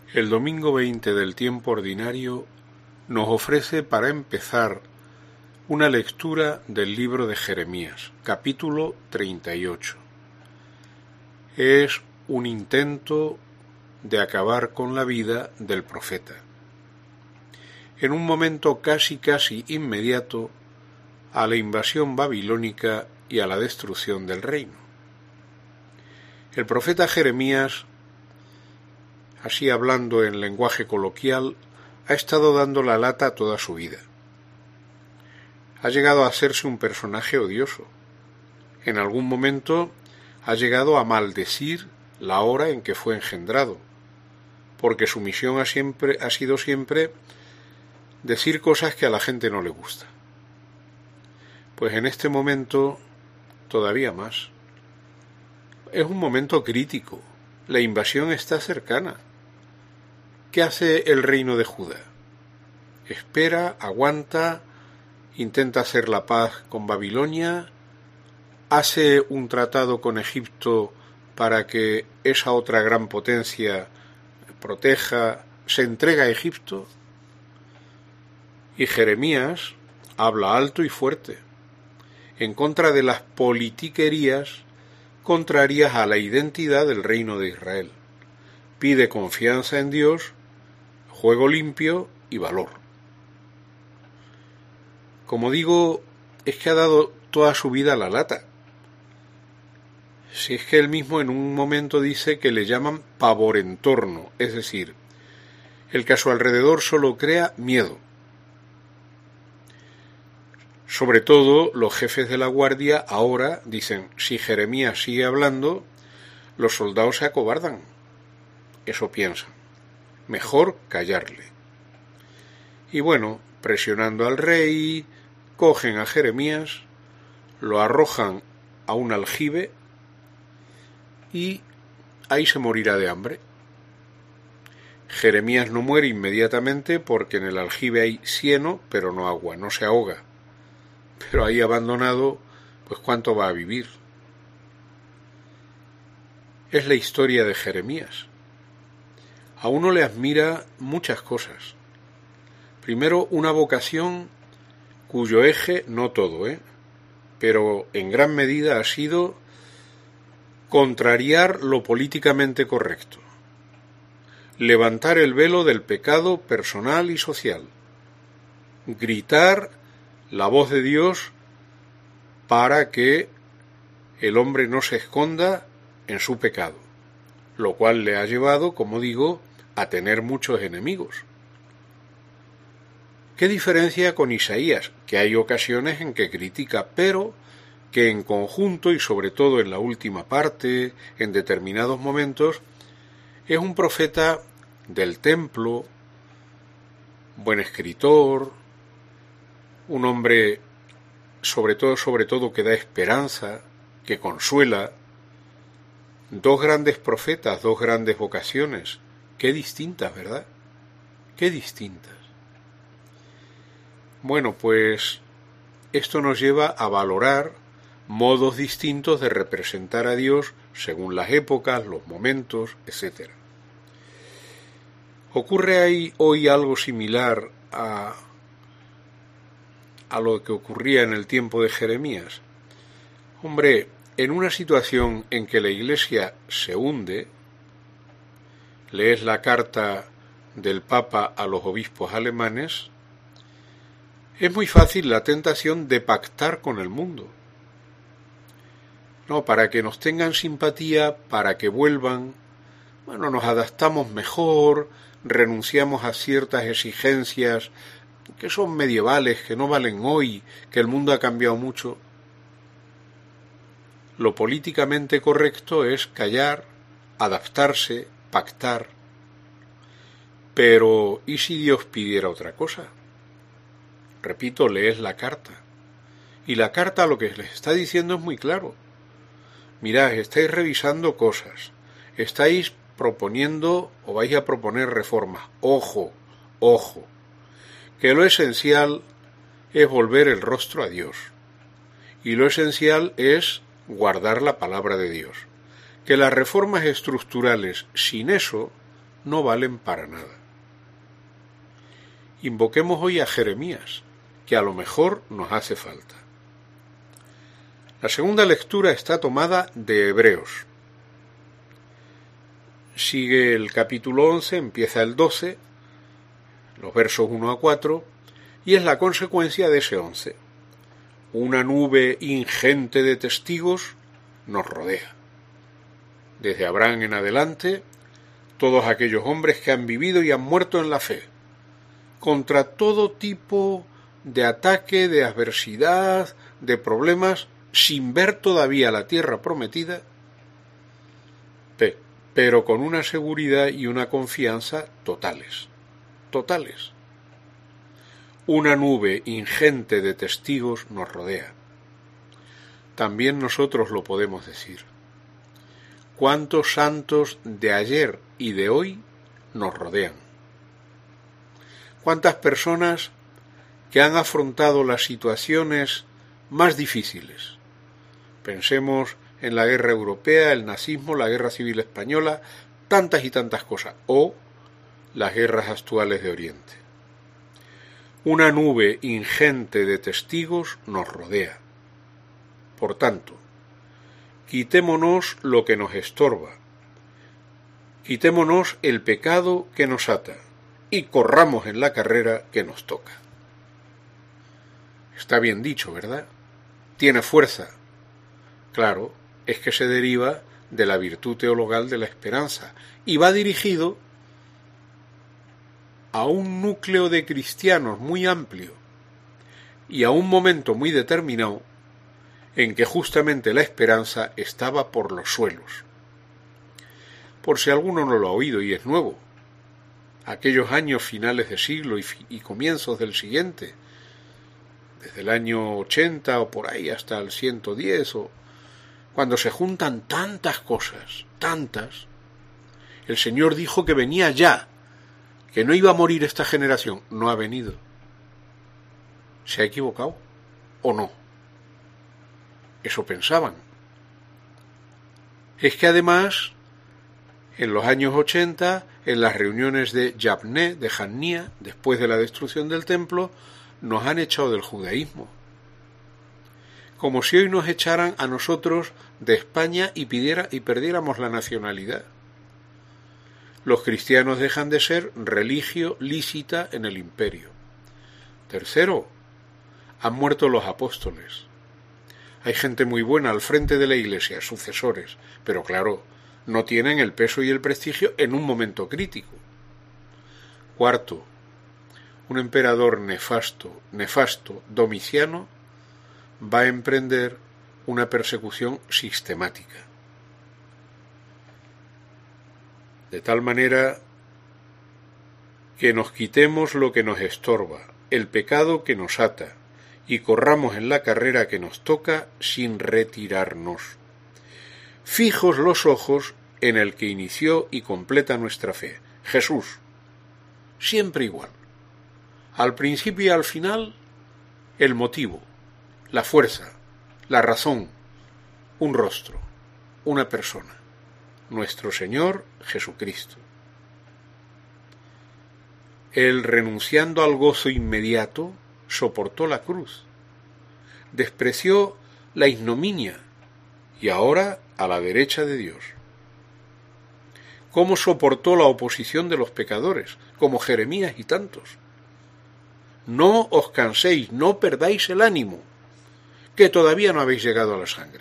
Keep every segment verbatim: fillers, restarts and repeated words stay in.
El domingo veinte del tiempo ordinario nos ofrece para empezar una lectura del libro de Jeremías, capítulo treinta y ocho. Es un intento de acabar con la vida del profeta. En un momento casi casi inmediato a la invasión babilónica y a la destrucción del reino. El profeta Jeremías, así hablando en lenguaje coloquial, ha estado dando la lata toda su vida. Ha llegado a hacerse un personaje odioso. En algún momento ha llegado a maldecir la hora en que fue engendrado, porque su misión ha, siempre, ha sido siempre decir cosas que a la gente no le gusta. Pues en este momento todavía más. Es un momento crítico. La invasión está cercana. ¿Qué hace el reino de Judá? Espera, aguanta, intenta hacer la paz con Babilonia, hace un tratado con Egipto para que esa otra gran potencia proteja, se entrega a Egipto. Y Jeremías habla alto y fuerte en contra de las politiquerías contrarias a la identidad del reino de Israel. Pide confianza en Dios, juego limpio y valor. Como digo, es que ha dado toda su vida a la lata. Si es que él mismo en un momento dice que le llaman pavorentorno, es decir, el que a su alrededor solo crea miedo. Sobre todo, los jefes de la guardia ahora dicen, si Jeremías sigue hablando, los soldados se acobardan. Eso piensan. Mejor callarle. Y bueno, presionando al rey, cogen a Jeremías, lo arrojan a un aljibe y ahí se morirá de hambre. Jeremías no muere inmediatamente porque en el aljibe hay cieno, pero no agua, no se ahoga. Pero ahí abandonado, pues ¿cuánto va a vivir? Es la historia de Jeremías. A uno le admira muchas cosas. Primero, una vocación cuyo eje, no todo, ¿eh? pero en gran medida ha sido contrariar lo políticamente correcto, levantar el velo del pecado personal y social, gritar la voz de Dios para que el hombre no se esconda en su pecado, lo cual le ha llevado, como digo, a tener muchos enemigos. ¿Qué diferencia con Isaías? Que hay ocasiones en que critica, pero que en conjunto y sobre todo en la última parte, en determinados momentos, es un profeta del templo, buen escritor, un hombre sobre todo, sobre todo que da esperanza, que consuela. Dos grandes profetas, dos grandes vocaciones. Qué distintas, ¿verdad? Qué distintas. Bueno, pues esto nos lleva a valorar modos distintos de representar a Dios según las épocas, los momentos, etcétera. Ocurre ahí hoy algo similar a, a lo que ocurría en el tiempo de Jeremías. Hombre, en una situación en que la Iglesia se hunde, lees la carta del Papa a los obispos alemanes, es muy fácil la tentación de pactar con el mundo. No, para que nos tengan simpatía, para que vuelvan, bueno, nos adaptamos mejor, renunciamos a ciertas exigencias que son medievales, que no valen hoy, que el mundo ha cambiado mucho. Lo políticamente correcto es callar, adaptarse, pactar. Pero, ¿y si Dios pidiera otra cosa? Repito, lees la carta. Y la carta lo que les está diciendo es muy claro. Mirad, estáis revisando cosas, estáis proponiendo o vais a proponer reformas. Ojo, ojo, que lo esencial es volver el rostro a Dios. Y lo esencial es guardar la palabra de Dios. Que las reformas estructurales sin eso no valen para nada. Invoquemos hoy a Jeremías, que a lo mejor nos hace falta. La segunda lectura está tomada de Hebreos. Sigue el capítulo once, empieza el doce, los versos uno a cuatro, y es la consecuencia de ese once. Una nube ingente de testigos nos rodea. Desde Abraham en adelante, todos aquellos hombres que han vivido y han muerto en la fe, contra todo tipo de ataque, de adversidad, de problemas, sin ver todavía la tierra prometida, pero con una seguridad y una confianza totales, totales. Una nube ingente de testigos nos rodea. También nosotros lo podemos decir. ¿Cuántos santos de ayer y de hoy nos rodean? ¿Cuántas personas que han afrontado las situaciones más difíciles? Pensemos en la guerra europea, el nazismo, la guerra civil española, tantas y tantas cosas, o las guerras actuales de Oriente. Una nube ingente de testigos nos rodea. Por tanto, quitémonos lo que nos estorba, quitémonos el pecado que nos ata y corramos en la carrera que nos toca. Está bien dicho, ¿verdad? Tiene fuerza. Claro, es que se deriva de la virtud teologal de la esperanza y va dirigido a un núcleo de cristianos muy amplio y a un momento muy determinado en que justamente la esperanza estaba por los suelos. Por si alguno no lo ha oído y es nuevo, aquellos años finales de siglo y, y comienzos del siguiente, desde el año ochenta o por ahí hasta el ciento diez, o cuando se juntan tantas cosas, tantas, el Señor dijo que venía ya, que no iba a morir esta generación. No ha venido. ¿Se ha equivocado o no? Eso pensaban. Es que además, en los años ochenta, en las reuniones de Yavné, de Jannía, después de la destrucción del templo, nos han echado del judaísmo. Como si hoy nos echaran a nosotros de España y, pidiera, y perdiéramos la nacionalidad. Los cristianos dejan de ser religio lícita en el imperio. Tercero, han muerto los apóstoles. Hay gente muy buena al frente de la Iglesia, sucesores, pero claro, no tienen el peso y el prestigio en un momento crítico. Cuarto, un emperador nefasto, nefasto, Domiciano, va a emprender una persecución sistemática. De tal manera que nos quitemos lo que nos estorba, el pecado que nos ata, y corramos en la carrera que nos toca sin retirarnos. Fijos los ojos en el que inició y completa nuestra fe, Jesús. Siempre igual. Al principio y al final, el motivo, la fuerza, la razón, un rostro, una persona, nuestro Señor Jesucristo. Él, renunciando al gozo inmediato, soportó la cruz, despreció la ignominia y ahora a la derecha de Dios. ¿Cómo soportó la oposición de los pecadores, como Jeremías y tantos? No os canséis, no perdáis el ánimo, que todavía no habéis llegado a la sangre.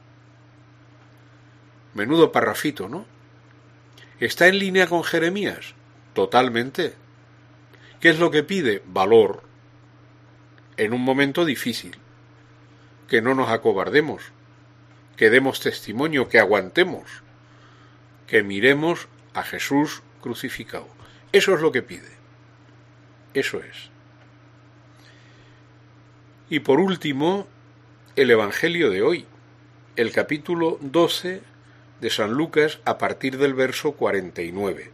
Menudo parrafito, ¿no? ¿Está en línea con Jeremías? Totalmente. ¿Qué es lo que pide? Valor. En un momento difícil. Que no nos acobardemos. Que demos testimonio, que aguantemos. Que miremos a Jesús crucificado. Eso es lo que pide. Eso es. Y por último, el Evangelio de hoy, el capítulo doce de San Lucas a partir del verso cuarenta y nueve.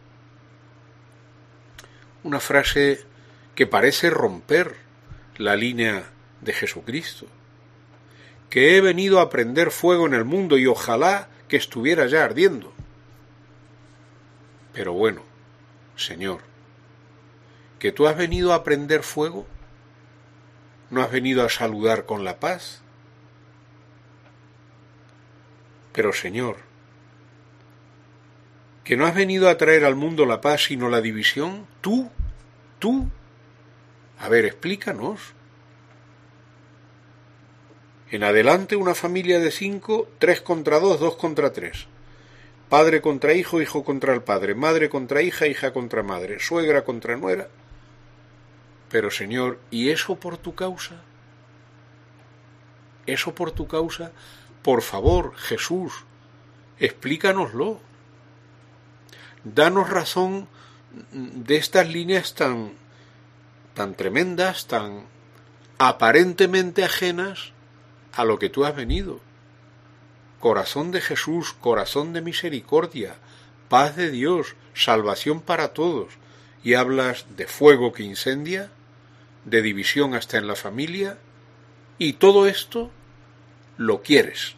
Una frase que parece romper la línea de Jesucristo. Que he venido a prender fuego en el mundo y ojalá que estuviera ya ardiendo. Pero bueno, Señor, ¿que tú has venido a prender fuego? ¿No has venido a saludar con la paz? Pero Señor, ¿que no has venido a traer al mundo la paz sino la división? ¿Tú? ¿Tú? A ver, explícanos. En adelante una familia de cinco, tres contra dos, dos contra tres. Padre contra hijo, hijo contra el padre, madre contra hija, hija contra madre, suegra contra nuera. Pero Señor, ¿y eso por tu causa? ¿Eso por tu causa? Por favor, Jesús, explícanoslo. Danos razón de estas líneas tan, tan tremendas, tan aparentemente ajenas a lo que tú has venido. Corazón de Jesús, corazón de misericordia, paz de Dios, salvación para todos. Y hablas de fuego que incendia, de división hasta en la familia, y todo esto lo quieres.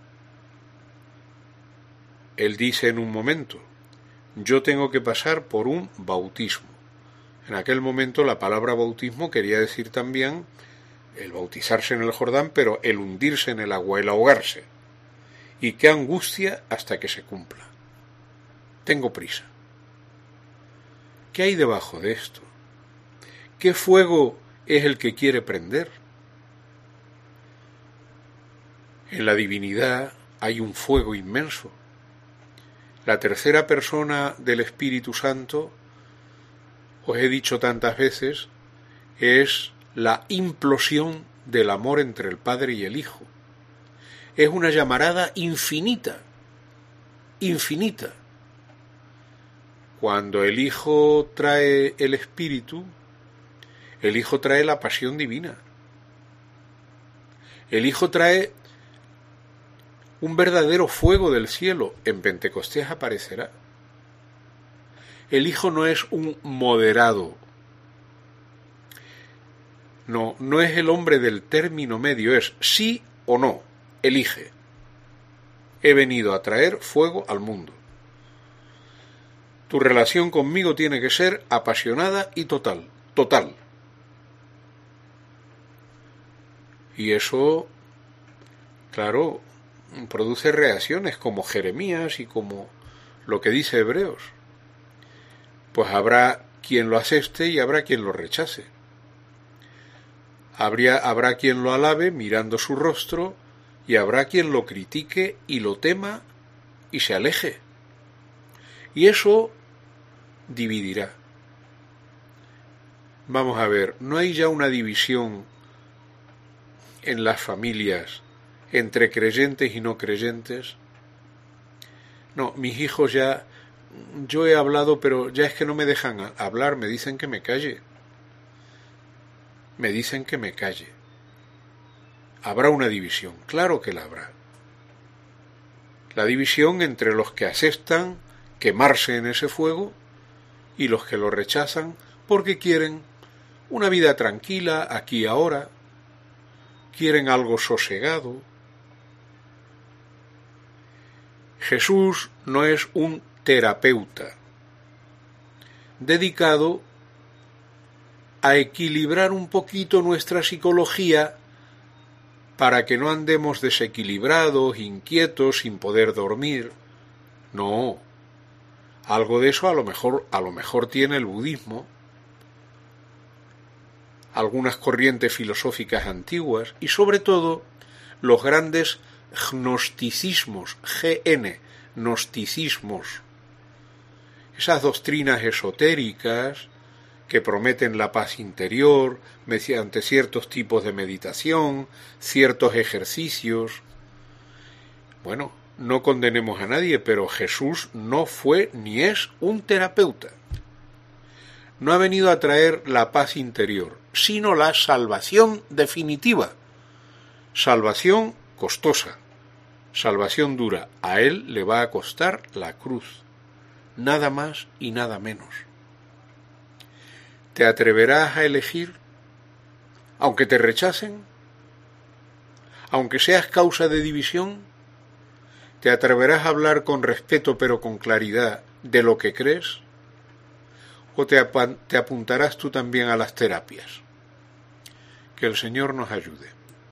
Él dice en un momento, yo tengo que pasar por un bautismo. En aquel momento la palabra bautismo quería decir también el bautizarse en el Jordán, pero el hundirse en el agua, el ahogarse. Y qué angustia hasta que se cumpla. Tengo prisa. ¿Qué hay debajo de esto? ¿Qué fuego es el que quiere prender? En la divinidad hay un fuego inmenso. La tercera persona del Espíritu Santo, os he dicho tantas veces, es la implosión del amor entre el Padre y el Hijo. Es una llamarada infinita, infinita. Cuando el Hijo trae el Espíritu, el Hijo trae la pasión divina. El Hijo trae un verdadero fuego del cielo. En Pentecostés aparecerá. El Hijo no es un moderado. No, no es el hombre del término medio, es sí o no. Elige. He venido a traer fuego al mundo. Tu relación conmigo tiene que ser apasionada y total, total. Y eso, claro, produce reacciones como Jeremías y como lo que dice Hebreos. Pues habrá quien lo acepte y habrá quien lo rechace. Habría, habrá quien lo alabe mirando su rostro y habrá quien lo critique y lo tema y se aleje. Y eso dividirá. Vamos a ver, ¿no hay ya una división en las familias entre creyentes y no creyentes? No, mis hijos ya, yo he hablado, pero ya es que no me dejan hablar, me dicen que me calle. Me dicen que me calle. Habrá una división, claro que la habrá. La división entre los que aceptan quemarse en ese fuego y los que lo rechazan porque quieren una vida tranquila aquí y ahora, quieren algo sosegado. Jesús no es un terapeuta dedicado a equilibrar un poquito nuestra psicología para que no andemos desequilibrados, inquietos, sin poder dormir. No, algo de eso a lo mejor, a lo mejor tiene el budismo, algunas corrientes filosóficas antiguas y sobre todo los grandes gnosticismos, G N, gnosticismos, esas doctrinas esotéricas que prometen la paz interior mediante ciertos tipos de meditación, ciertos ejercicios. Bueno, no condenemos a nadie, pero Jesús no fue ni es un terapeuta. No ha venido a traer la paz interior, sino la salvación definitiva. Salvación costosa, salvación dura. A él le va a costar la cruz, nada más y nada menos. ¿Te atreverás a elegir, aunque te rechacen? Aunque seas causa de división, ¿te atreverás a hablar con respeto pero con claridad de lo que crees? ¿O te, te apuntarás tú también a las terapias? Que el Señor nos ayude.